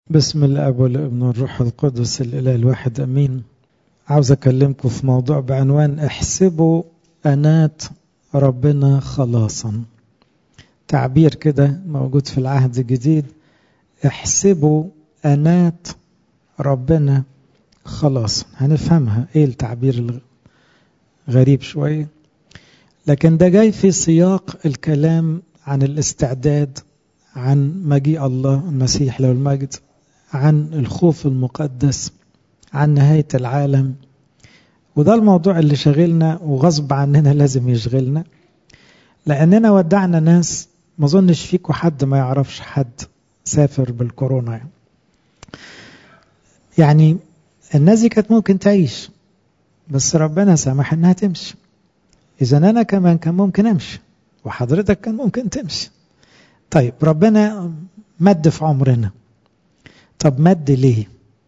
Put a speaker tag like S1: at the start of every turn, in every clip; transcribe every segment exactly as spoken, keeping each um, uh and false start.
S1: بسم الاب والابن والروح القدس الاله الواحد امين. عاوز اكلمكم في موضوع بعنوان احسبوا انات ربنا خلاصا. تعبير كده موجود في العهد الجديد، احسبوا انات ربنا خلاصا. هنفهمها ايه التعبير الغريب شويه، لكن ده جاي في سياق الكلام عن الاستعداد، عن مجيء الله المسيح له المجد، عن الخوف المقدس، عن نهاية العالم. وده الموضوع اللي شغلنا وغصب عننا لازم يشغلنا، لأننا ودعنا ناس ما ظنش فيكم حد ما يعرفش حد سافر بالكورونا. يعني, يعني الناس دي كانت ممكن تعيش، بس ربنا سمح انها تمشي. إذا أنا كمان كان ممكن أمشي، وحضرتك كان ممكن تمشي. طيب ربنا مد في عمرنا. طب مد ليه؟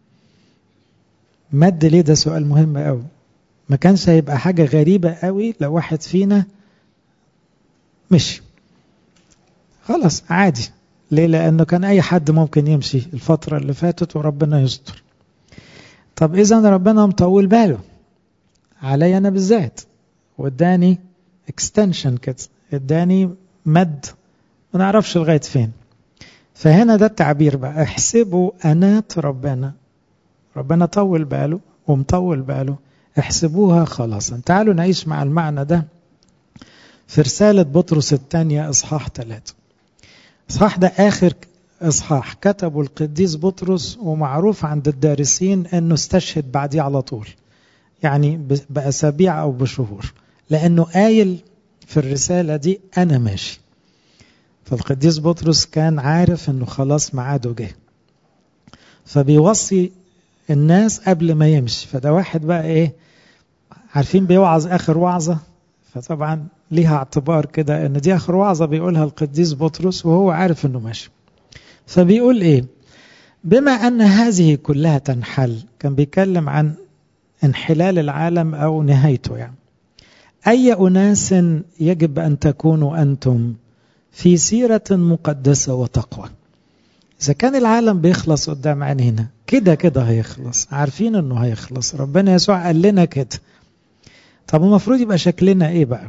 S1: مد ليه؟ ده سؤال مهم قوي. ما كانش هيبقى حاجة غريبة قوي لو واحد فينا مشي، خلاص عادي. ليه؟ لأنه كان أي حد ممكن يمشي الفترة اللي فاتت وربنا يستر. طب إذا ربنا مطول باله علي أنا بالذات، واداني اكستنشن كده، اداني مد ما نعرفش لغاية فين. فهنا ده التعبير بقى، احسبوا أنات ربنا. ربنا طول باله ومطول باله، احسبوها خلاصا. تعالوا نعيش مع المعنى ده في رسالة بطرس الثانية إصحاح ثلاثة. إصحاح ده آخر إصحاح كتبه القديس بطرس، ومعروف عند الدارسين أنه استشهد بعديه على طول، يعني بأسابيع أو بشهور، لأنه قايل في الرسالة دي أنا ماشي. فالقديس بطرس كان عارف أنه خلاص ميعاده جه، فبيوصي الناس قبل ما يمشي. فده واحد بقى ايه، عارفين بيوعظ اخر وعظة، فطبعا ليها اعتبار كده ان دي اخر وعظة بيقولها القديس بطرس وهو عارف انه ماشي. فبيقول ايه؟ بما ان هذه كلها تنحل، كان بيتكلم عن انحلال العالم او نهايته. يعني اي اناس يجب ان تكونوا انتم في سيرة مقدسة وتقوى. إذا كان العالم بيخلص قدام عينينا كده كده هيخلص، عارفين إنه هيخلص، ربنا يسوع قال لنا كده. طب المفروض يبقى شكلنا إيه بقى؟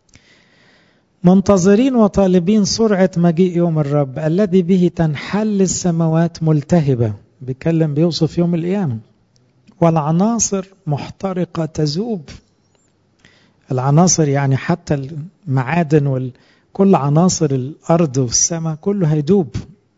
S1: منتظرين وطالبين سرعة مجيء يوم الرب الذي به تنحل السماوات ملتهبة. بيتكلم بيوصف يوم القيامة. والعناصر محترقة تذوب. العناصر يعني حتى المعادن وكل عناصر الأرض والسماء كله هيدوب.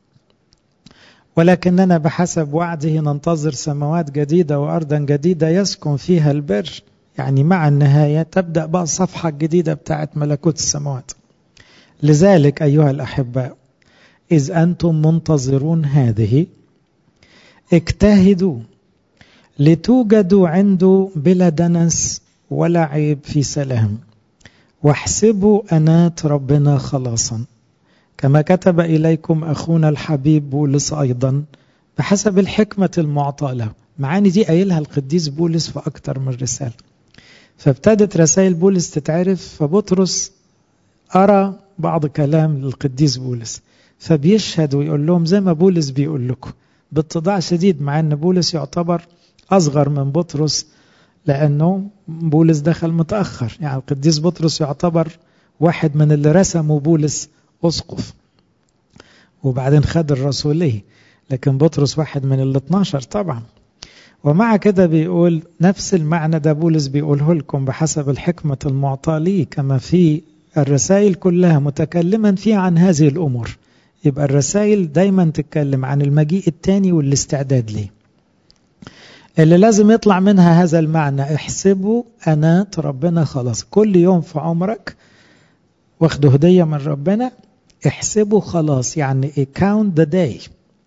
S1: ولكننا بحسب وعده ننتظر سماوات جديدة وأرضا جديدة يسكن فيها البر. يعني مع النهاية تبدأ بقى الصفحة الجديدة بتاعت ملكوت السماوات. لذلك أيها الأحباء، إذ أنتم منتظرون هذه، اجتهدوا لتوجدوا عنده بلا دنس ولا عيب في سلام، واحسبوا أنات ربنا خلاصا، كما كتب إليكم أخونا الحبيب بولس أيضا بحسب الحكمة المعطاة له. معاني دي قايلها القديس بولس في أكتر من رسالة، فابتدت رسائل بولس تتعرف. فبطرس أرى بعض كلام للقديس بولس، فبيشهد ويقول لهم زي ما بولس بيقول لكم، باتضاع شديد، مع أن بولس يعتبر أصغر من بطرس، لأنه بولس دخل متأخر. يعني القديس بطرس يعتبر واحد من اللي رسموا بولس أسقف وبعدين خد الرسولية، لكن بطرس واحد من ال اثناشر طبعا. ومع كده بيقول نفس المعنى ده بولس بيقوله لكم بحسب الحكمة المعطاة لي، كما في الرسائل كلها متكلما فيها عن هذه الأمور. يبقى الرسائل دايما تتكلم عن المجيء الثاني والاستعداد ليه، اللي لازم يطلع منها هذا المعنى. احسبوا أنات ربنا خلاص. كل يوم في عمرك واخده هدية من ربنا، احسبوا خلاص، يعني count the day.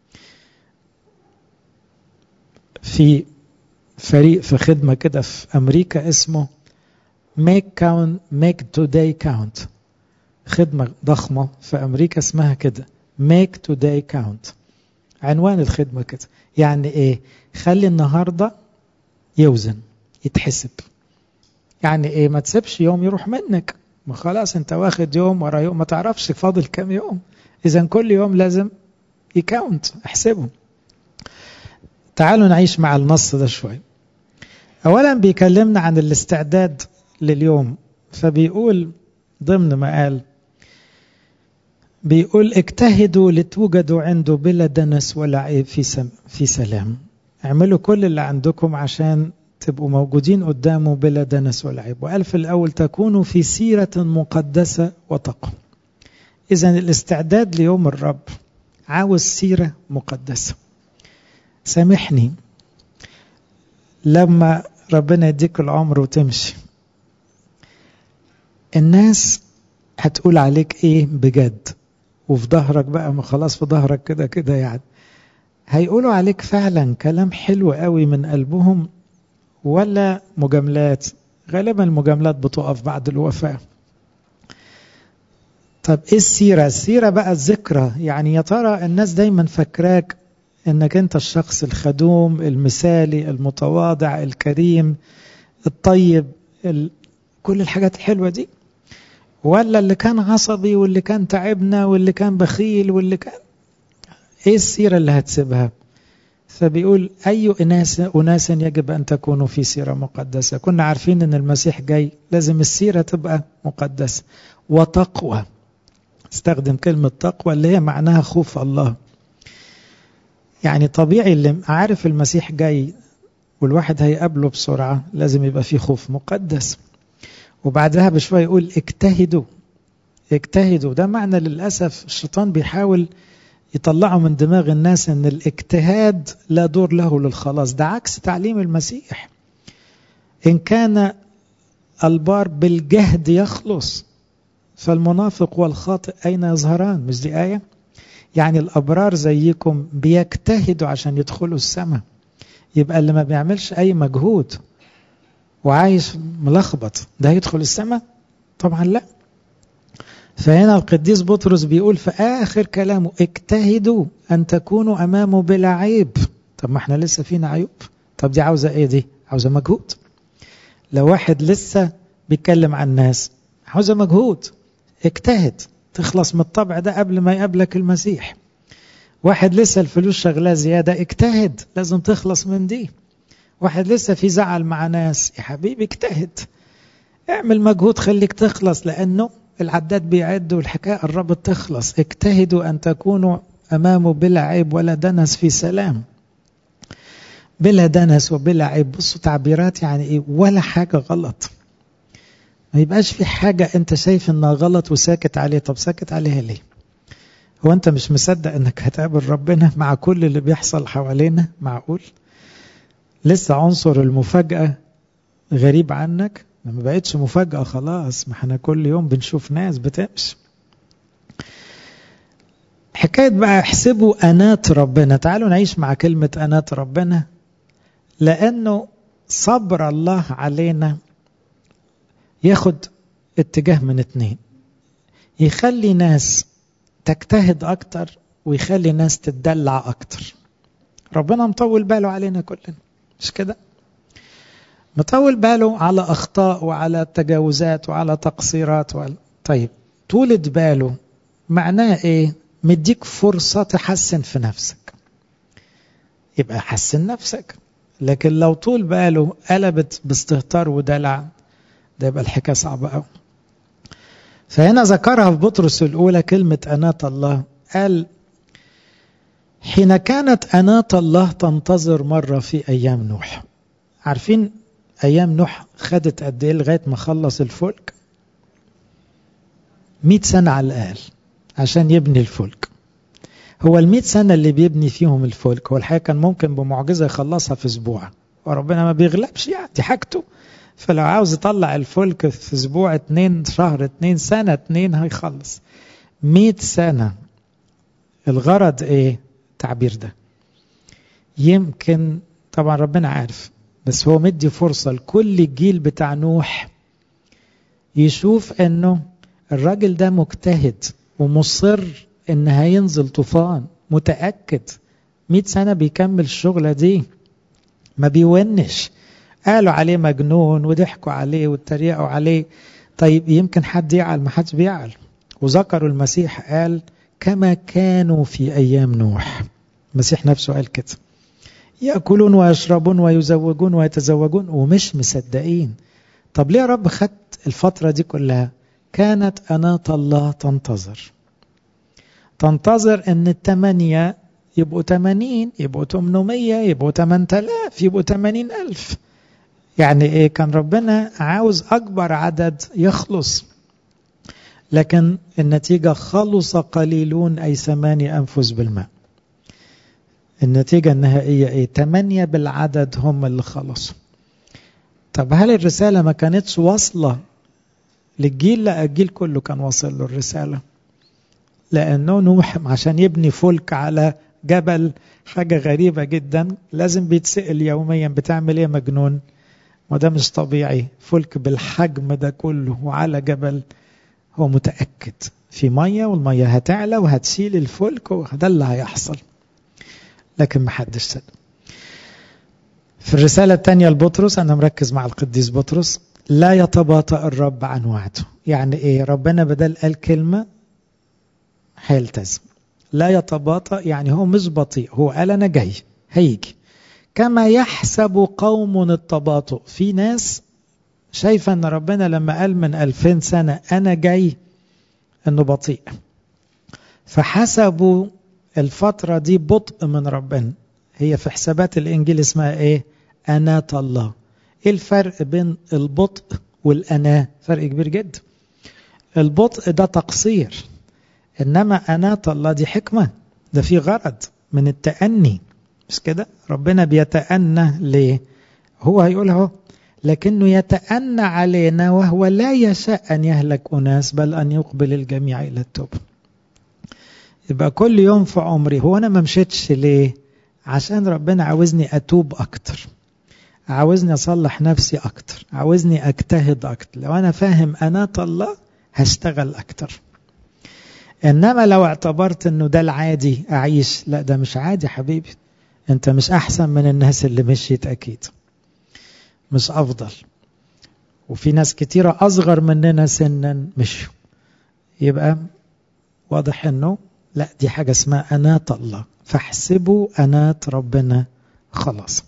S1: في فريق في خدمة كده في أمريكا اسمه make count make today count. خدمة ضخمة في أمريكا اسمها كده make today count. عنوان الخدمة كده، يعني ايه؟ خلي النهاردة يوزن يتحسب. يعني ايه؟ ما تسيبش يوم يروح منك، ما خلاص انت واخد يوم ورا يوم، ما تعرفش فاضل كام يوم. اذا كل يوم لازم يكاونت، احسبه. تعالوا نعيش مع النص ده شوي. أولا بيكلمنا عن الاستعداد لليوم، فبيقول ضمن ما قال، بيقول اجتهدوا لتوجدوا عنده بلا دنس ولا عيب في سم في سلام. اعملوا كل اللي عندكم عشان تبقوا موجودين قدامه بلا دنس ولا عيب. وقال في الأول تكونوا في سيرة مقدسة وتقوى. إذن الاستعداد ليوم الرب عاوز سيرة مقدسة. سامحني لما ربنا يديك العمر وتمشي، الناس هتقول عليك ايه بجد، وفي ظهرك بقى، ما خلاص في ظهرك كده كده يعني، هيقولوا عليك فعلا كلام حلو قوي من قلبهم ولا مجاملات؟ غالبا المجاملات بتقف بعد الوفاة. طب ايه السيرة؟ السيرة بقى الذكرى، يعني يا ترى الناس دايما فاكراك انك انت الشخص الخدوم المثالي المتواضع الكريم الطيب ال... كل الحاجات الحلوة دي، ولا اللي كان عصبي واللي كان تعبنا واللي كان بخيل واللي كان ايه السيرة اللي هتسيبها؟ فبيقول أي أناس أناس يجب أن تكونوا في سيرة مقدسة. كنا عارفين أن المسيح جاي، لازم السيرة تبقى مقدسة وتقوى. استخدم كلمة تقوى اللي هي معناها خوف الله. يعني طبيعي اللي عارف المسيح جاي والواحد هيقابله بسرعة لازم يبقى فيه خوف مقدس. وبعدها بشوية يقول اجتهدوا. اجتهدوا ده معنى للأسف الشيطان بيحاول يطلعوا من دماغ الناس ان الاجتهاد لا دور له للخلاص. ده عكس تعليم المسيح. ان كان البار بالجهد يخلص فالمنافق والخاطئ اين يظهران؟ مش دي آية؟ يعني الابرار زيكم بيجتهدوا عشان يدخلوا السماء. يبقى اللي ما بيعملش اي مجهود وعايش ملخبط ده هيدخل السماء؟ طبعا لا. فهنا القديس بطرس بيقول في آخر كلامه اجتهدوا أن تكونوا أمامه بلا عيب. طب ما احنا لسه فينا عيوب. طب دي عاوزة ايه؟ دي عاوزة مجهود. لو واحد لسه بيتكلم عن الناس عاوزة مجهود، اجتهد تخلص من الطبع ده قبل ما يقابلك المسيح. واحد لسه الفلوس شغلاه زيادة، اجتهد لازم تخلص من دي. واحد لسه في زعل مع ناس، يا حبيبي اجتهد اعمل مجهود خليك تخلص، لأنه العداد بيعد والحكاية قربت تخلص. اجتهدوا أن تكونوا أمامه بلا عيب ولا دنس في سلام. بلا دنس وبلا عيب، بصوا تعبيرات يعني ايه؟ ولا حاجة غلط. ما يبقاش في حاجة انت شايف انها غلط وساكت عليه. طب ساكت عليها ليه؟ هو انت مش مصدق انك هتقابل ربنا مع كل اللي بيحصل حوالينا؟ معقول؟ لسه عنصر المفاجأة غريب عنك؟ ما بقتش مفاجأة خلاص، ما احنا كل يوم بنشوف ناس بتمشي. حكاية بقى احسبوا أنات ربنا. تعالوا نعيش مع كلمة أنات ربنا، لأنه صبر الله علينا ياخد اتجاه من اتنين، يخلي ناس تجتهد أكتر ويخلي ناس تتدلع أكتر. ربنا مطول باله علينا كلنا، مش كده؟ مطول باله على أخطاء وعلى تجاوزات وعلى تقصيرات وعلى... طيب طولة باله معناه إيه؟ مديك فرصة تحسن في نفسك، يبقى حسن نفسك. لكن لو طول باله قلبت باستهتار ودلع، ده يبقى الحكاية صعبة أوي. فهنا ذكرها في بطرس الأولى كلمة أنات الله. قال حين كانت أنات الله تنتظر مرة في أيام نوح. عارفين أيام نوح خدت قد إيه لغاية ما خلص الفلك؟ مئة سنة على الأقل عشان يبني الفلك. هو المئة سنة اللي بيبني فيهم الفلك، هو الحقيقة كان ممكن بمعجزة يخلصها في أسبوع، وربنا ما بيغلبش يعني، دي حاجته. فلو عاوز يطلع الفلك في أسبوع اتنين، شهر اتنين، سنة اتنين، هيخلص. مئة سنة. الغرض ايه تعبير ده؟ يمكن طبعا ربنا عارف، بس هو مدي فرصة لكل الجيل بتاع نوح يشوف انه الراجل ده مجتهد ومصر ان هينزل طوفان، متأكد. مئة سنة بيكمل الشغلة دي، ما بيونش. قالوا عليه مجنون وضحكوا عليه واتريقوا عليه. طيب يمكن حد يعل، ما حدش بيعل. وذكروا المسيح قال كما كانوا في أيام نوح. المسيح نفسه قال كده. يأكلون ويشربون ويزوجون ويتزوجون ومش مصدقين. طب ليه يا رب خدت الفترة دي كلها؟ كانت أناة الله تنتظر تنتظر ان التمانية يبقوا تمانين، يبقوا تمنمية، يبقوا تمن تلاف، يبقوا تمانين ألف. يعني ايه؟ كان ربنا عاوز اكبر عدد يخلص، لكن النتيجة خلص قليلون اي ثماني انفس بالماء. النتيجة النهائية ايه؟ تمانية بالعدد هم اللي خلصوا. طب هل الرسالة ما كانتش واصلة للجيل؟ لا، الجيل كله كان واصل له الرسالة، لأنه نوح عشان يبني فلك على جبل حاجة غريبة جدا، لازم بيتسأل يوميا بتعمل ايه مجنون؟ وده مش طبيعي، فلك بالحجم ده كله وعلى جبل. هو متأكد في مية والمية هتعلى وهتشيل الفلك وده اللي هيحصل، لكن محدش صدق. في الرسالة الثانية لبطرس، أنا مركز مع القديس بطرس، لا يتباطأ الرب عن وعده. يعني ايه؟ ربنا بدل قال كلمة هيلتزم. لا يتباطأ يعني هو مش بطيء، هو قال أنا جاي هيجي. كما يحسب قوم التباطؤ، في ناس شايفة أن ربنا لما قال من ألفين سنة أنا جاي أنه بطيء، فحسبوا الفترة دي بطء من ربنا. هي في حسابات الإنجيل اسمها إيه؟ أناة الله. إيه الفرق بين البطء والأناة؟ فرق كبير جدا. البطء ده تقصير، إنما أناة الله دي حكمة، ده في غرض من التأني. مش كده؟ ربنا بيتأنى ليه؟ هو هيقوله، لكنه يتأنى علينا وهو لا يشاء أن يهلك أناس بل أن يقبل الجميع إلى التوبة. يبقى كل يوم في عمري، هو أنا ما مشيتش ليه؟ عشان ربنا عاوزني أتوب أكتر، عاوزني أصلح نفسي أكتر، عاوزني أجتهد أكتر. لو أنا فاهم أناة الله هشتغل أكتر. إنما لو اعتبرت أنه ده العادي أعيش، لا ده مش عادي حبيبي. أنت مش أحسن من الناس اللي مشيت، أكيد مش أفضل. وفي ناس كتيرة أصغر مننا سنا مشوا. يبقى واضح أنه لا، دي حاجة اسمها أناة الله، فاحسبوا أناة ربنا خلاص.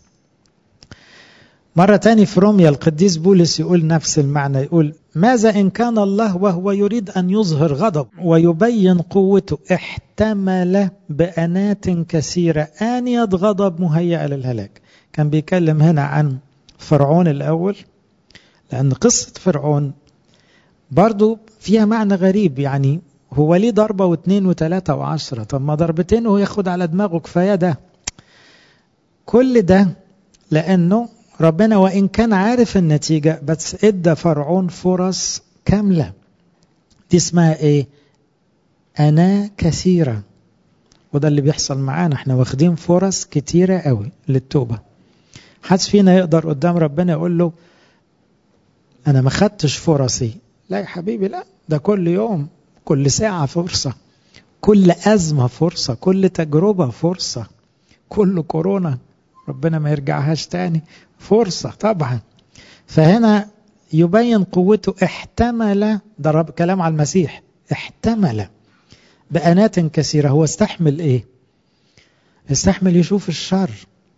S1: مرة تاني في روميا القديس بولس يقول نفس المعنى، يقول ماذا إن كان الله وهو يريد أن يظهر غضب ويبين قوته احتمل بأنات كثيرة آنية غضب مهيئة للهلاك. كان بيكلم هنا عن فرعون الأول، لأن قصة فرعون برضو فيها معنى غريب. يعني هو ليه ضربة واثنين وثلاثة وعشرة؟ طب ما ضربتين وهو ياخد على دماغه كفاية. ده كل ده لأنه ربنا وإن كان عارف النتيجة بس ادى فرعون فرص كاملة. دي اسمها ايه؟ أنا كثيرة. وده اللي بيحصل معانا، احنا واخدين فرص كتيرة قوي للتوبة. حدش فينا يقدر قدام ربنا يقول له أنا ما خدتش فرصي. لا يا حبيبي، لا، ده كل يوم، كل ساعة فرصة، كل أزمة فرصة، كل تجربة فرصة، كل كورونا ربنا ما يرجعهاش تاني فرصة طبعا. فهنا يبين قوته احتمل، ده كلام على المسيح، احتمل بأنات كثيرة. هو استحمل ايه؟ استحمل يشوف الشر،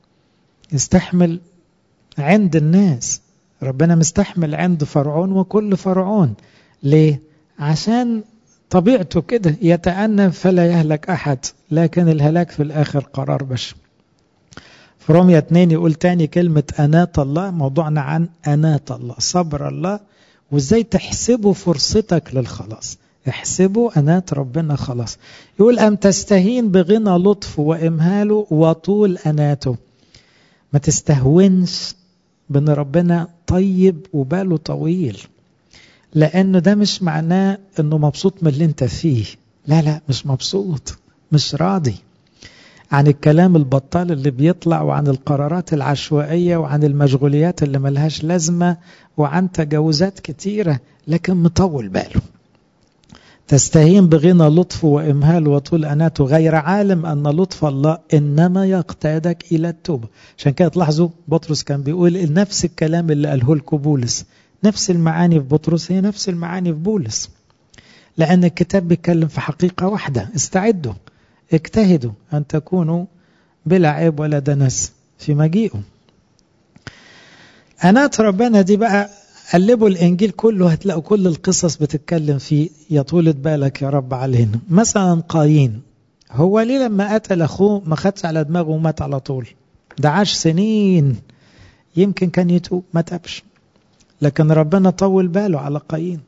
S1: استحمل عند الناس. ربنا مستحمل عند فرعون وكل فرعون. ليه؟ عشان طبيعته كده، يتأنى فلا يهلك أحد، لكن الهلاك في الآخر قرار بشر. في رومية اتنين يقول تاني كلمة أناة الله. موضوعنا عن أناة الله، صبر الله، وازاي تحسبوا فرصتك للخلاص. احسبوا أناة ربنا خلاص. يقول أم تستهين بغنى لطفه وإمهاله وطول أناته. ما تستهونش بأن ربنا طيب وباله طويل، لأنه ده مش معناه أنه مبسوط من اللي انت فيه. لا لا، مش مبسوط، مش راضي عن الكلام البطال اللي بيطلع، وعن القرارات العشوائية، وعن المشغوليات اللي ملهاش لازمة، وعن تجاوزات كتيرة، لكن مطول باله. تستهين بغنى لطفه وإمهال وطول أناته، غير عالم أن لطف الله إنما يقتادك إلى التوبة. عشان كده تلاحظوا بطرس كان بيقول نفس الكلام اللي قاله لكم بولس، نفس المعاني في بطرس هي نفس المعاني في بولس، لأن الكتاب بيتكلم في حقيقة واحدة. استعدوا، اجتهدوا أن تكونوا بلا عيب ولا دنس في مجيئه. أنات ربنا دي بقى قلبوا الإنجيل كله هتلاقوا كل القصص بتتكلم فيه يا طولة بالك يا رب علينا. مثلا قايين، هو ليه لما قتل أخوه ما خدش على دماغه ومات على طول؟ ده عاش سنين، يمكن كان يتوب ما تابش، لكن ربنا طول باله على قايين،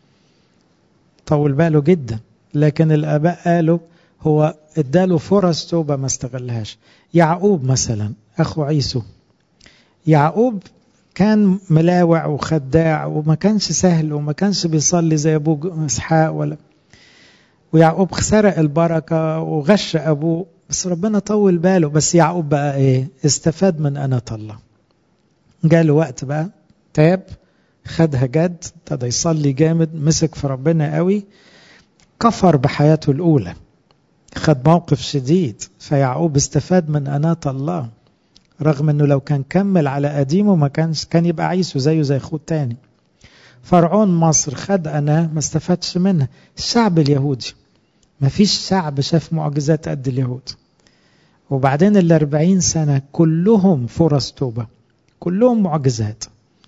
S1: طول باله جدا. لكن الآباء قالوا هو اداله فرص توبة ما استغلهاش. يعقوب مثلا أخو عيسو، يعقوب كان ملاوع وخداع وما كانش سهل وما كانش بيصلي زي أبوه إسحاق ولا، ويعقوب سرق البركة وغش أبوه، بس ربنا طول باله. بس يعقوب بقى إيه؟ استفاد من أناة الله، جاله وقت بقى تاب، خدها جد، ابتدى يصلي جامد، مسك في ربنا قوي، كفر بحياته الأولى، خد موقف شديد. فيعقوب استفاد من أناة الله، رغم أنه لو كان كمل على قديمه ما كانش كان يبقى عيسو زيه زي أخوه التاني. فرعون مصر خد أناة ما استفادش منها. الشعب اليهودي ما فيش شعب شاف معجزات قد اليهود، وبعدين الأربعين سنة كلهم فرص توبة، كلهم معجزات.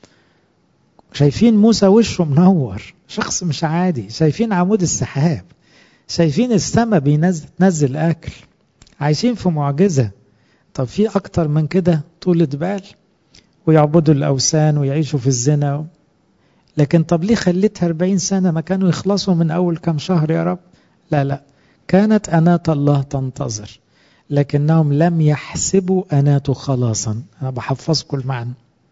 S1: شايفين موسى وشه منور، شخص مش عادي، شايفين عمود السحاب، شايفين السماء بينزل أكل، عايشين في معجزة. طب في أكتر من كده؟ طولة بال، ويعبدوا الأوثان ويعيشوا في الزنا. لكن طب ليه خليتها أربعين سنة؟ ما كانوا يخلصوا من أول كم شهر يا رب؟ لا لا، كانت أناة الله تنتظر، لكنهم لم يحسبوا أناته خلاصا. أنا بحفظكم المعنى،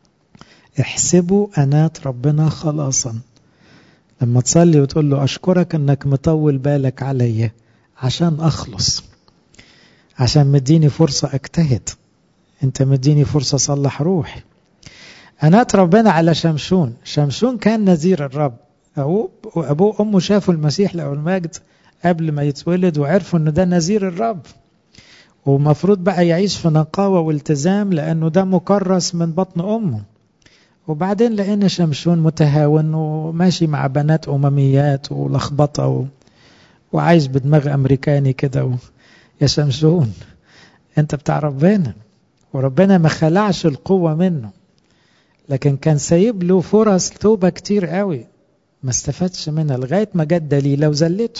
S1: احسبوا أناة ربنا خلاصا. لما تصلي وتقول له أشكرك أنك مطول بالك عليا عشان أخلص، عشان مديني فرصة أجتهد، أنت مديني فرصة صلح روحي. أناة ربنا على شمشون، شمشون كان نذير الرب، أبوه وأبوه وأمه شافوا المسيح له المجد قبل ما يتولد وعرفوا أنه ده نذير الرب، ومفروض بقى يعيش في نقاوة والتزام لأنه ده مكرس من بطن أمه. وبعدين لقينا شمشون متهاون وماشي مع بنات أمميات ولخبطة و... وعايش بدماغ أمريكاني كده و... يا شمشون أنت بتاع ربنا، وربنا ما خلعش القوة منه، لكن كان سايب له فرص توبة كتير قوي ما استفادش منها لغاية ما جت دليلة وزلته.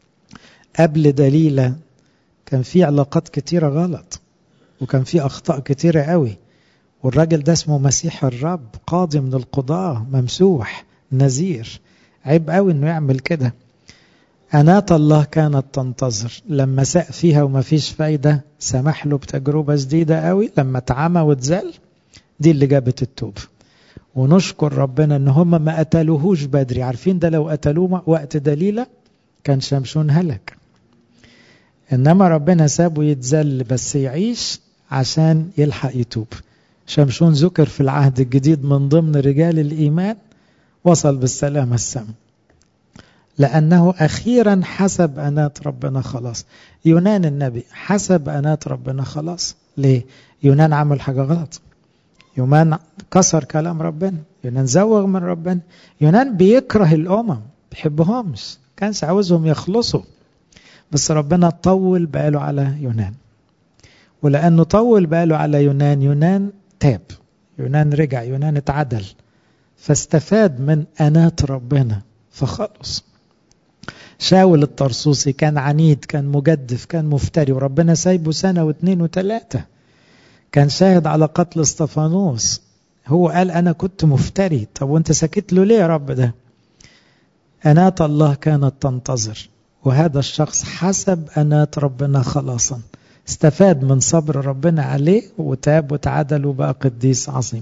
S1: قبل دليلة كان في علاقات كتيرة غلط، وكان في أخطاء كتيرة قوي، والراجل ده اسمه مسيح الرب، قاضي من القضاة، ممسوح، نذير، عيب قوي انه يعمل كده. أناة الله كانت تنتظر، لما ساء فيها وما فيش فايدة سمح له بتجربة جديدة قوي، لما اتعمى واتزل دي اللي جابت التوب. ونشكر ربنا ان هم ما قتلوهوش بدري، عارفين ده لو قتلوه وقت دليلة كان شمشون هلك، انما ربنا سابه يتزل بس يعيش عشان يلحق يتوب. شمشون ذكر في العهد الجديد من ضمن رجال الإيمان، وصل بالسلامة السم، لأنه أخيرا حسب أناة ربنا خلاص. يونان النبي حسب أناة ربنا خلاص. ليه؟ يونان عمل حاجة غلط، يونان كسر كلام ربنا، يونان زوغ من ربنا، يونان بيكره الأمم بيحبهمش، كانش عاوزهم يخلصوا، بس ربنا طول باله على يونان، ولأنه طول باله على يونان، يونان تاب، يونان رجع، يونان اتعدل، فاستفاد من أناة ربنا فخلص. شاول الطرسوسي كان عنيد، كان مجدف، كان مفتري، وربنا سايبه سنة واثنين وثلاثة. كان شاهد على قتل اسطفانوس، هو قال أنا كنت مفتري، طب وانت سكت له ليه يا رب؟ ده أناة الله كانت تنتظر، وهذا الشخص حسب أناة ربنا خلاصا، استفاد من صبر ربنا عليه وتاب وتعدل وبقى قديس عظيم.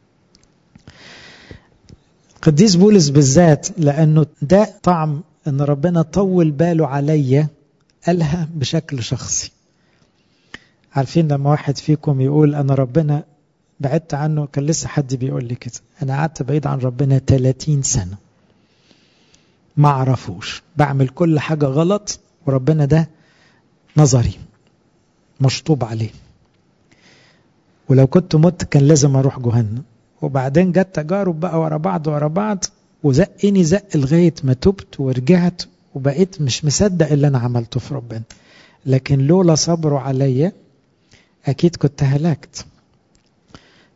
S1: قديس بولس بالذات، لأنه ده طعم أن ربنا طول باله عليا، قالها بشكل شخصي. عارفين لما واحد فيكم يقول أنا ربنا بعدت عنه، كان لسه حد بيقول لي كده، أنا قعدت بعيد عن ربنا ثلاثين سنة ما أعرفوش، بعمل كل حاجة غلط، وربنا ده نظري مشطوب عليه، ولو كنت مت كان لازم أروح جهنم. وبعدين جت تجارب بقى ورا بعض ورا بعض، وزقني زق لغاية ما تبت ورجعت، وبقيت مش مصدق اللي أنا عملته في ربنا. لكن لولا صبره عليا أكيد كنت هلكت.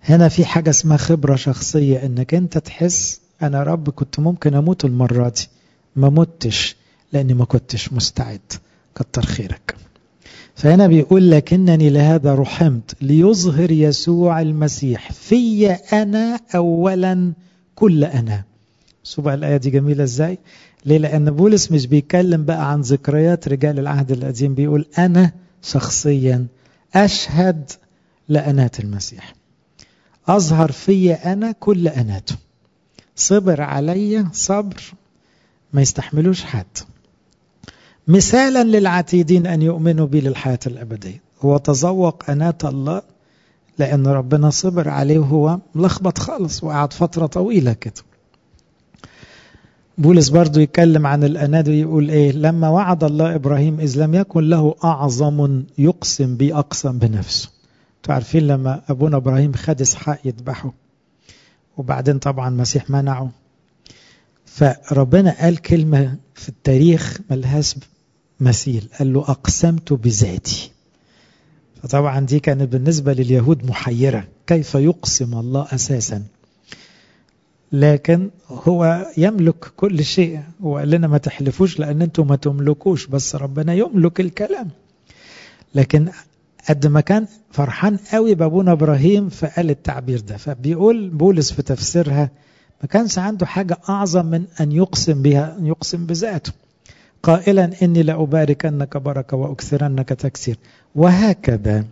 S1: هنا في حاجة اسمها خبرة شخصية، انك انت تحس انا رب كنت ممكن اموت المرة دي، ما متش لاني ما كنتش مستعد، كتر خيرك. فهنا بيقول لكنني لهذا رحمت ليظهر يسوع المسيح في أنا أولا كل أنا. شوف بقى الآية دي جميلة ازاي؟ ليه؟ لأن بولس مش بيتكلم بقى عن ذكريات رجال العهد القديم، بيقول أنا شخصيا أشهد لأنات المسيح، أظهر في أنا كل أناته، صبر علي صبر ما يستحملوش حد، مثالا للعتيدين أن يؤمنوا بي للحياة الأبدية. هو تذوق أنات الله لأن ربنا صبر عليه وهو ملخبط خالص وقعد فترة طويلة كده. بولس برضو يتكلم عن الأنات ويقول إيه؟ لما وعد الله إبراهيم إذ لم يكن له أعظم يقسم بي أقسم بنفسه. تعرفين لما أبونا إبراهيم خد إسحاق يذبحه وبعدين طبعا المسيح منعه، فربنا قال كلمة في التاريخ ملهاش مثيل، قال له أقسمت بذاتي. فطبعا دي كانت بالنسبة لليهود محيرة، كيف يقسم الله أساسا؟ لكن هو يملك كل شيء، هو قال لنا ما تحلفوش لأن انتم ما تملكوش، بس ربنا يملك الكلام. لكن قد ما كان فرحان قوي بابونا إبراهيم فقال التعبير ده. فبيقول بولس في تفسيرها ما كانش عنده حاجة أعظم من أن يقسم بها، أن يقسم بذاته، قائلا إني لأباركنك بركة وأكثرنك تكسير، وهكذا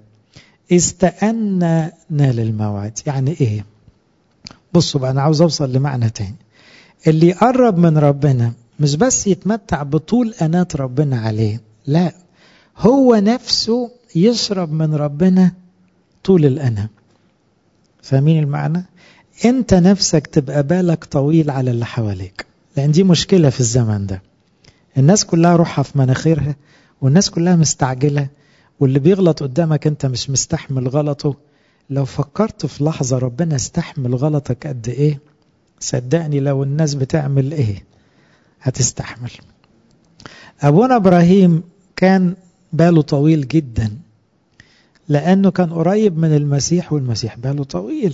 S1: استأنى نال الموعد. يعني إيه؟ بصوا بقى، أنا عاوز أوصل لمعنى تاني. اللي يقرب من ربنا مش بس يتمتع بطول أنات ربنا عليه، لا، هو نفسه يشرب من ربنا طول الأنا. فاهمين المعنى؟ أنت نفسك تبقى بالك طويل على اللي حواليك، لأن دي مشكلة في الزمن ده. الناس كلها روحها في مناخيرها، والناس كلها مستعجلة، واللي بيغلط قدامك أنت مش مستحمل غلطه. لو فكرت في لحظة ربنا استحمل غلطك قد إيه، صدقني لو الناس بتعمل إيه هتستحمل. أبونا إبراهيم كان باله طويل جدا لأنه كان قريب من المسيح، والمسيح باله طويل،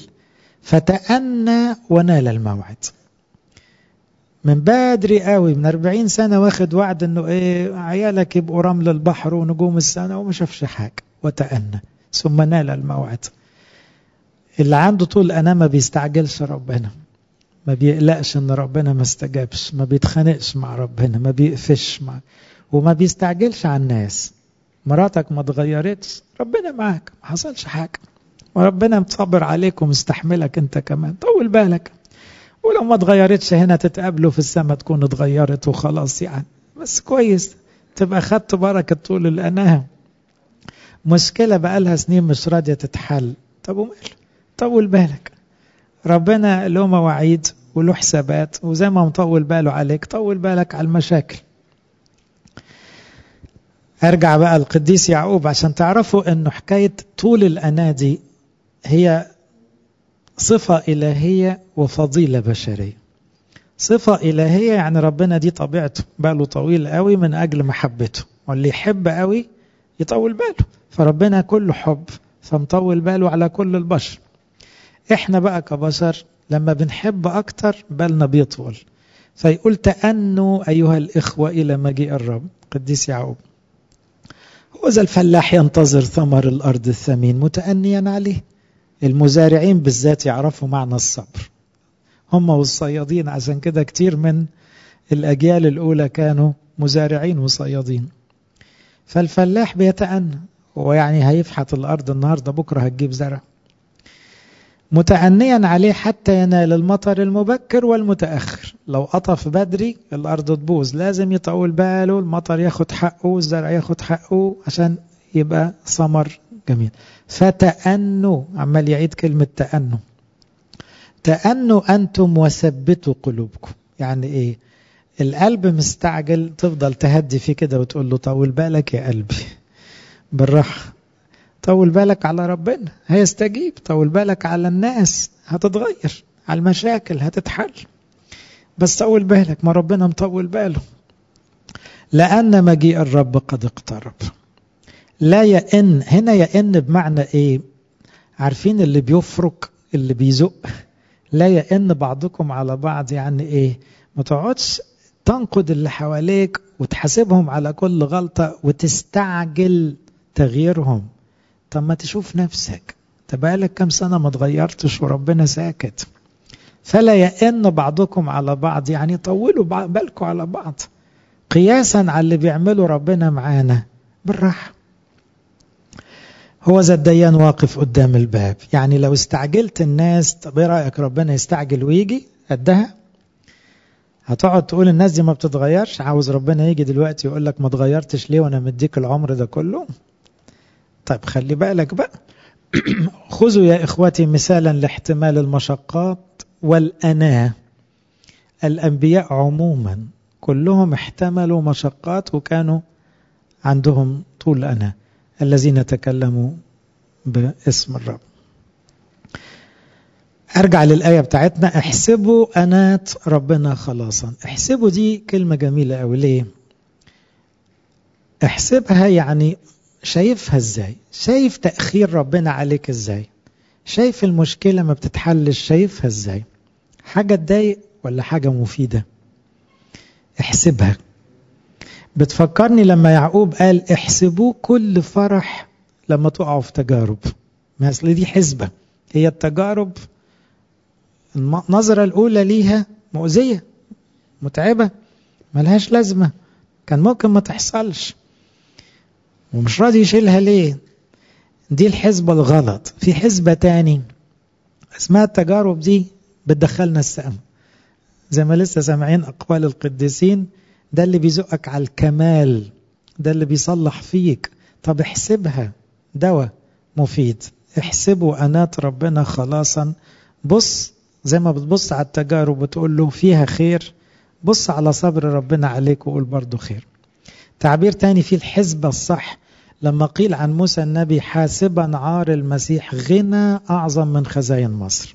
S1: فتأنى ونال الموعد من بدري قوي، من أربعين سنة واخد وعد أنه إيه عيالك يبقوا رمل البحر ونجوم السنة، وما شافش حاجة وتأنى ثم نال الموعد. اللي عنده طول أنا ما بيستعجلش ربنا، ما بيقلقش أن ربنا ما استجابش، ما بيتخانقش مع ربنا، ما بيقفش مع، وما بيستعجلش على الناس. مراتك ما اتغيرتش، ربنا معاك، ما حصلش حاجة، وربنا مصبر عليك ومستحملك انت كمان، طول بالك. ولو ما اتغيرتش هنا تتقابلوا في السماء تكون اتغيرت وخلاص يعني، بس كويس تبقى خدت بركة طول الأناه. مشكلة بقالها سنين مش راضية تتحل، طب وماله؟ طول بالك، ربنا له مواعيد وله حسابات، وزي ما مطول باله عليك طول بالك على المشاكل. ارجع بقى القديس يعقوب عشان تعرفوا انه حكاية طول الأناة دي هي صفة إلهية وفضيلة بشرية. صفة إلهية يعني ربنا دي طبيعته، باله طويل قوي من أجل محبته، واللي يحب قوي يطول باله، فربنا كله حب فمطول باله على كل البشر. احنا بقى كبشر لما بنحب أكتر بالنا بيطول، فيقول تأنوا أيها الإخوة إلى مجيء الرب. قديس يعقوب هو ذا الفلاح ينتظر ثمر الأرض الثمين متأنيا عليه. المزارعين بالذات يعرفوا معنى الصبر، هم والصيادين، عشان كده كتير من الأجيال الأولى كانوا مزارعين وصيادين. فالفلاح بيتأنى، هو يعني هيفحت الأرض النهاردة بكرة هتجيب زرع، متأنيا عليه حتى ينال المطر المبكر والمتأخر. لو قطف بدري الأرض تبوظ، لازم يطول باله، المطر ياخد حقه والزرع ياخد حقه عشان يبقى ثمر جميل. فتأنوا، عمال يعيد كلمة تأنوا. تأنوا أنتم وثبتوا قلوبكم. يعني إيه؟ القلب مستعجل تفضل تهدي فيه كده وتقول له طول بالك يا قلبي، بالراحة، طول بالك على ربنا هيستجيب، طول بالك على الناس هتتغير، على المشاكل هتتحل، بس طول بالك، ما ربنا مطول باله. لأن مجيء الرب قد اقترب. لا يئن، هنا يئن بمعنى ايه؟ عارفين اللي بيفرك اللي بيزق. لا يئن بعضكم على بعض، يعني ايه؟ ما تقعدش تنقد اللي حواليك وتحاسبهم على كل غلطة وتستعجل تغييرهم. طب ما تشوف نفسك، تبقالك كم سنة ما تغيرتش وربنا ساكت. فلا يئن بعضكم على بعض، يعني طولوا بالكم على بعض قياسا على اللي بيعمله ربنا معانا بالراحة. هو ذا الديان واقف قدام الباب، يعني لو استعجلت الناس، طب ايه رأيك ربنا يستعجل ويجي قدها؟ هتقعد تقول الناس دي ما بتتغيرش، عاوز ربنا يجي دلوقتي يقول لك ما تغيرتش ليه وانا مديك العمر ده كله؟ طيب خلي بالك بقى. خذوا يا إخوتي مثالا لاحتمال المشقات والأناة. الأنبياء عموما كلهم احتملوا مشقات وكانوا عندهم طول أناة، الذين تكلموا باسم الرب. أرجع للآية بتاعتنا، احسبوا أنات ربنا خلاصا. احسبوا دي كلمة جميلة أوي. ليه؟ احسبها يعني شايفها ازاي؟ شايف تأخير ربنا عليك ازاي؟ شايف المشكلة ما بتتحلش شايفها ازاي؟ حاجة تضايق ولا حاجة مفيدة؟ احسبها. بتفكرني لما يعقوب قال احسبوه كل فرح لما تقعوا في تجارب. مثل دي حسبة، هي التجارب النظرة الأولى ليها مؤذية متعبة ملهاش لازمة، كان ممكن ما تحصلش ومش راضي يشيلها ليه؟ دي الحسبة الغلط. في حسبة تاني اسمها التجارب، دي بتدخلنا السقم، زي ما لسه سامعين أقوال القديسين، ده اللي بيزقك على الكمال، ده اللي بيصلح فيك. طب احسبها دواء مفيد. احسبوا أنات ربنا خلاصا. بص زي ما بتبص على التجارب وتقول له فيها خير، بص على صبر ربنا عليك وقول برضو خير. تعبير تاني في الحسبة الصح لما قيل عن موسى النبي حاسبا عار المسيح غنى أعظم من خزاين مصر.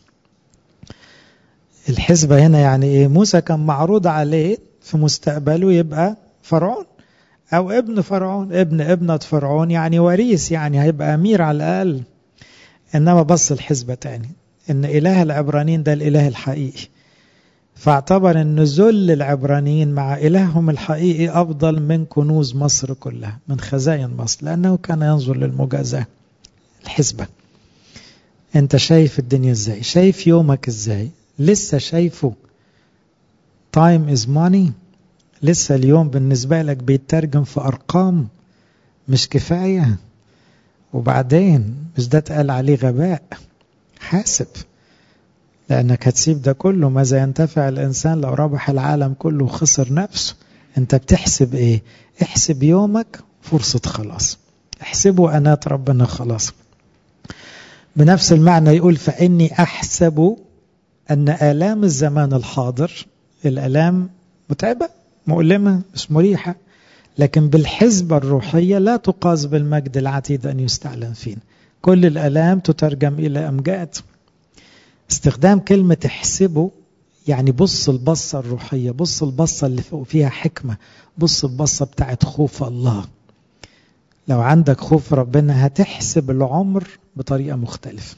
S1: الحسبة هنا يعني إيه؟ موسى كان معروض عليه في مستقبله يبقى فرعون أو ابن فرعون، ابن ابنة فرعون، يعني وريث، يعني هيبقى أمير على الأقل. إنما بص الحسبة تاني، إن إله العبرانيين ده الإله الحقيقي، فاعتبر أن ذل العبرانيين مع إلههم الحقيقي أفضل من كنوز مصر كلها، من خزائن مصر، لأنه كان ينظر للمجازاة. الحسبة. أنت شايف الدنيا إزاي؟ شايف يومك إزاي؟ لسه شايفه time is money؟ لسه اليوم بالنسبة لك بيترجم في أرقام؟ مش كفاية؟ وبعدين مش ده تقال عليه غباء؟ حاسب، لأنك هتسيب ده كله. ماذا ينتفع الإنسان لو ربح العالم كله وخسر نفسه؟ أنت بتحسب إيه؟ احسب يومك فرصة خلاص. احسبوا أنات ربنا خلاص. بنفس المعنى يقول فإني أحسب أن آلام الزمان الحاضر، الآلام متعبة مؤلمة مش مريحة، لكن بالحسبة الروحية لا تقاس بالمجد العتيد أن يستعلن فين. كل الآلام تترجم إلى أمجاد. استخدام كلمة احسبه يعني بص البصة الروحية، بص البصة اللي فيها حكمة، بص البصة بتاعت خوف الله. لو عندك خوف ربنا هتحسب العمر بطريقة مختلفة،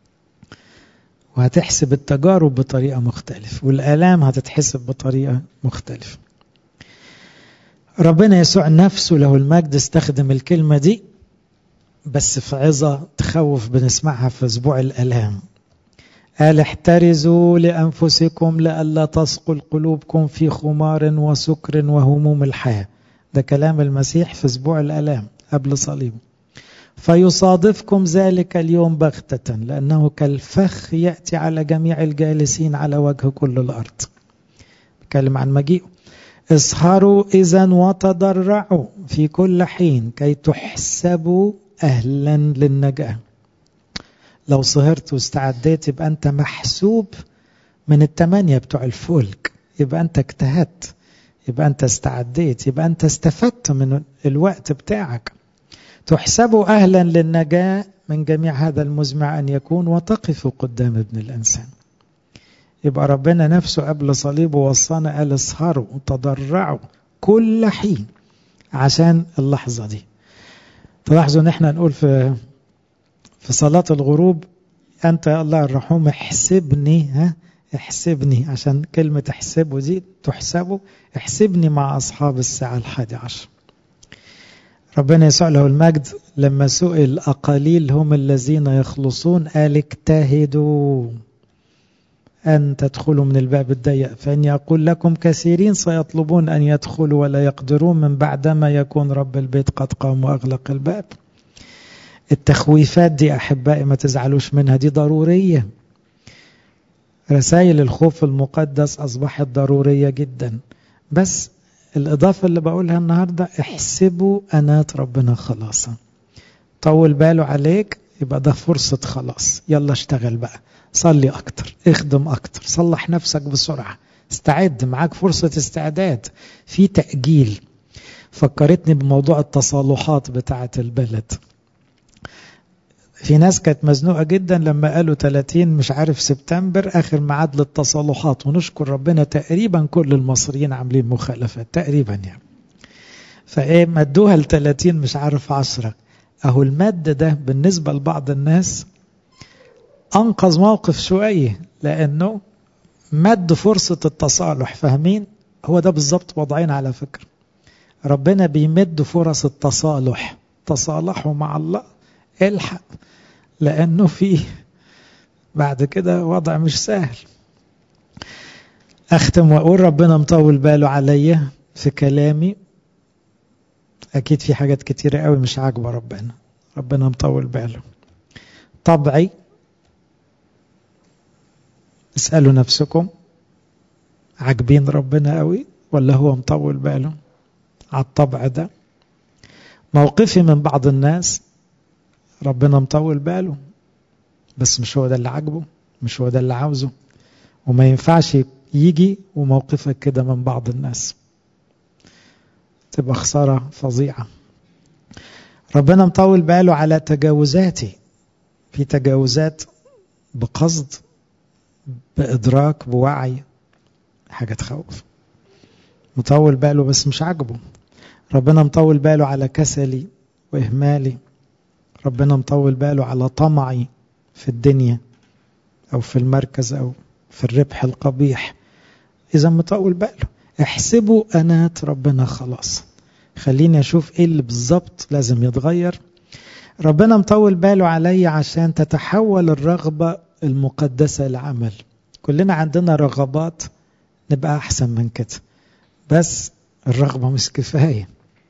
S1: وهتحسب التجارب بطريقة مختلفة، والآلام هتتحسب بطريقة مختلفة. ربنا يسوع نفسه له المجد استخدم الكلمة دي بس في عظة تخوف بنسمعها في أسبوع الآلام. قال احترزوا لأنفسكم لئلا تثقل قلوبكم في خمار وسكر وهموم الحياة. ده كلام المسيح في أسبوع الآلام قبل صليبه. فيصادفكم ذلك اليوم بغتة لأنه كالفخ يأتي على جميع الجالسين على وجه كل الأرض. بيتكلم عن مجيئه. اسهروا إذن وتضرعوا في كل حين كي تحسبوا أهلا للنجاة. لو سهرت واستعديت يبقى أنت محسوب من التمانية بتوع الفلك، يبقى أنت اجتهدت، يبقى أنت استعديت، يبقى أنت استفدت من الوقت بتاعك. تحسبوا أهلا للنجاة من جميع هذا المزمع أن يكون وتقفوا قدام ابن الإنسان. يبقى ربنا نفسه قبل صليبه وصانا قال اسهروا وتضرعوا كل حين عشان اللحظة دي. تلاحظوا ان احنا نقول في في صلاة الغروب أنت يا الله الرحوم احسبني، ها احسبني، عشان كلمة احسبه دي تحسبه، احسبني مع أصحاب الساعة الحادي عشر. ربنا يسوع له المجد لما سئل أقليل هم الذين يخلصون قال اجتهدوا أن تدخلوا من الباب الضيق، فإني أقول لكم كثيرين سيطلبون أن يدخلوا ولا يقدرون من بعدما يكون رب البيت قد قام وأغلق الباب. التخويفات دي أحبائي ما تزعلوش منها، دي ضرورية. رسائل الخوف المقدس أصبحت ضرورية جدا، بس الإضافة اللي بقولها النهاردة احسبوا أنات ربنا خلاصا. طول باله عليك يبقى ده فرصة خلاص، يلا اشتغل بقى، صلي أكتر، اخدم أكتر، صلح نفسك بسرعة، استعد، معاك فرصة استعداد، في تأجيل. فكرتني بموضوع التصالحات بتاعة البلد. في ناس كانت مزنوقة جدا لما قالوا ثلاثين مش عارف سبتمبر آخر ميعاد للتصالحات، ونشكر ربنا تقريبا كل المصريين عاملين مخالفات تقريبا يعني، فايه مدوها ل ثلاثين مش عارف عشرة. اهو المد ده بالنسبة لبعض الناس انقذ موقف شوية، لانه مد فرصة التصالح. فاهمين؟ هو ده بالظبط وضعين على فكرة، ربنا بيمد فرص التصالح. تصالحوا مع الله، الحق، لأنه فيه بعد كده وضع مش سهل. أختم وأقول ربنا مطول باله عليا في كلامي. أكيد في حاجات كتيرة قوي مش عاجبة ربنا، ربنا مطول باله. طبعي، اسألوا نفسكم، عاجبين ربنا قوي ولا هو مطول باله على الطبع ده؟ موقفي من بعض الناس، ربنا مطول باله بس مش هو ده اللي عاجبه، مش هو ده اللي عاوزه، وما ينفعش يجي وموقفك كده من بعض الناس، تبقى خسارة فظيعة. ربنا مطول باله على تجاوزاتي، في تجاوزات بقصد، بإدراك، بوعي، حاجة تخوف. مطول باله بس مش عاجبه. ربنا مطول باله على كسلي وإهمالي. ربنا مطول باله على طمعي في الدنيا أو في المركز أو في الربح القبيح. إذا مطول باله. احسبوا أنات ربنا خلاص. خليني أشوف إيه اللي بالضبط لازم يتغير. ربنا مطول باله علي عشان تتحول الرغبة المقدسة لعمل. كلنا عندنا رغبات نبقى أحسن من كده، بس الرغبة مش كفاية.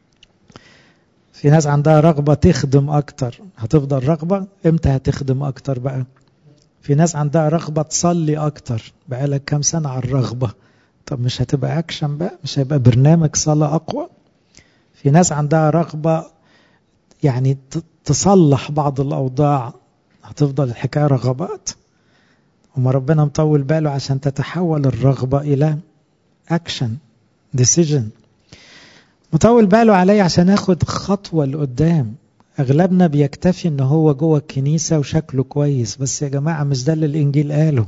S1: في ناس عندها رغبة تخدم أكتر، هتفضل رغبة؟ إمتى هتخدم أكتر بقى؟ في ناس عندها رغبة تصلي أكتر، بقالك كام سنة على الرغبة، طب مش هتبقى أكشن بقى؟ مش هيبقى برنامج صلاة أقوى؟ في ناس عندها رغبة يعني تصلح بعض الأوضاع، هتفضل الحكاية رغبات؟ وما ربنا مطول باله عشان تتحول الرغبة إلى أكشن، ديسيجن. مطول باله علي عشان اخد خطوة لقدام. اغلبنا بيكتفي ان هو جوه الكنيسة وشكله كويس، بس يا جماعة مش ده اللي الانجيل قاله.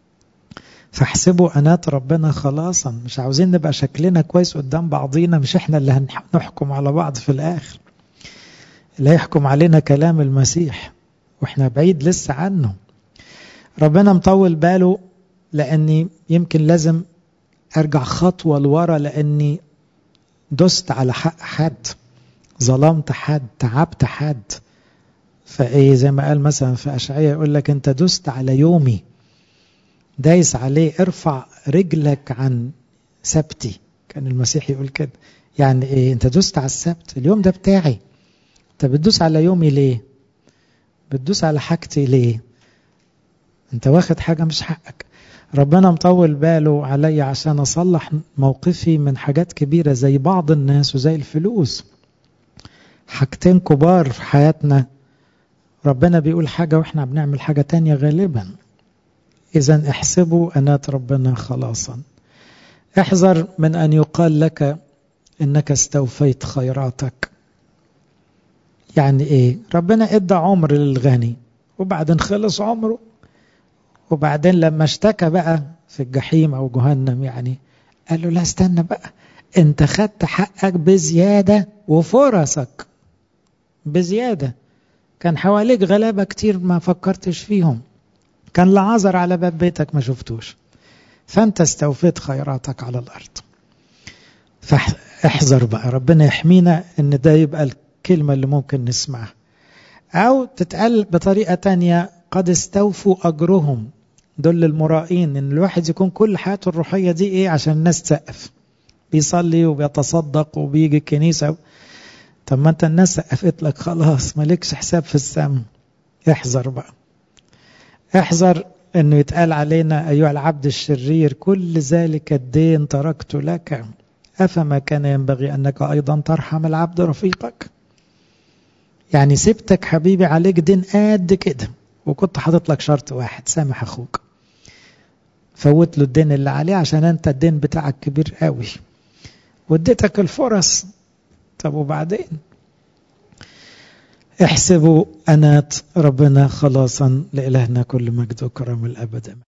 S1: فاحسبوا انات ربنا خلاصا. مش عاوزين نبقى شكلنا كويس قدام بعضينا، مش احنا اللي هنحكم على بعض في الاخر، اللي هيحكم علينا كلام المسيح واحنا بعيد لسه عنه. ربنا مطول باله لاني يمكن لازم ارجع خطوة لورا، لاني دست على حق حد، ظلمت حد، تعبت حد. فايه زي ما قال مثلا في اشعياء، يقول لك انت دست على يومي، دايس عليه، ارفع رجلك عن سبتي. كان المسيح يقول كده. يعني ايه؟ انت دست على السبت، اليوم ده بتاعي، انت بتدوس على يومي ليه؟ بتدوس على حاجتي ليه؟ انت واخد حاجة مش حقك. ربنا مطول باله علي عشان أصلح موقفي من حاجات كبيرة زي بعض الناس وزي الفلوس. حاجتين كبار في حياتنا، ربنا بيقول حاجة وإحنا بنعمل حاجة تانية غالبا. إذن احسبوا أنات ربنا خلاصا. احذر من أن يقال لك إنك استوفيت خيراتك. يعني إيه؟ ربنا إدى عمر للغني وبعدين خلص عمره، وبعدين لما اشتكى بقى في الجحيم أو جهنم يعني قال له لا استنى بقى، انت خدت حقك بزيادة وفرصك بزيادة، كان حواليك غلابة كتير ما فكرتش فيهم، كان لعازر على باب بيتك ما شفتوش، فأنت استوفيت خيراتك على الأرض. فاحذر بقى، ربنا يحمينا ان ده يبقى الكلمة اللي ممكن نسمعها. أو تتقال بطريقة تانية، قد استوفوا أجرهم، دول المرائين، ان الواحد يكون كل حياته الروحية دي ايه؟ عشان الناس تسقف، بيصلي وبيتصدق وبيجي الكنيسة. طب ما انت الناس سقفت لك خلاص، مالكش حساب في السماء. احذر بقى، احذر انه يتقال علينا ايها العبد الشرير كل ذلك الدين تركت لك، افما كان ينبغي انك ايضا ترحم العبد رفيقك. يعني سبتك حبيبي عليك دين قد كده، وكنت حاطط لك شرط واحد، سامح اخوك، فوت له الدين اللي عليه عشان انت الدين بتاعك كبير قوي، واديتك الفرص. طب وبعدين؟ احسبوا أنات ربنا خلاصا، لإلهنا كل مجد وكرم الأبد.